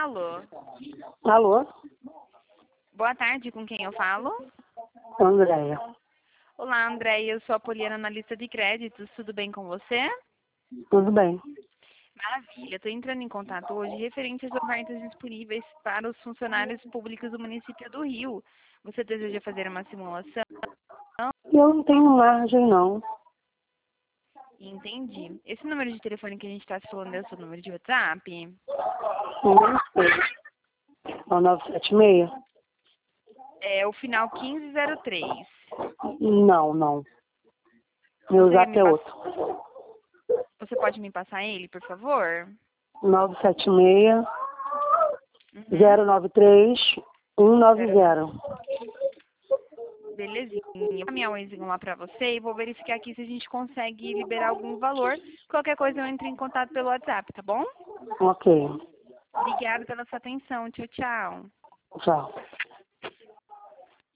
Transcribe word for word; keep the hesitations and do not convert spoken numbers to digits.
Alô? Alô? Boa tarde, com quem eu falo? Andréia. Olá, Andréia, eu sou a Poliana, analista de créditos, tudo bem com você? Tudo bem. Maravilha, estou entrando em contato hoje referente às ofertas disponíveis para os funcionários públicos do município do Rio. Você deseja fazer uma simulação? Eu não tenho margem, não. Entendi. Esse número de telefone que a gente está se falando é o seu número de WhatsApp? Não sei. É o nove sete seis? É o final quinze zero três. Não, não. Meu Você, zap me é pass... outro. Você pode me passar ele, por favor? nove sete seis, Uhum. zero nove três, um nove zero. Belezinha. Vou caminhar um exinho lá para você e vou verificar aqui se a gente consegue liberar algum valor. Qualquer coisa eu entro em contato pelo WhatsApp, tá bom? Ok. Obrigada pela sua atenção. Tchau, tchau. Tchau.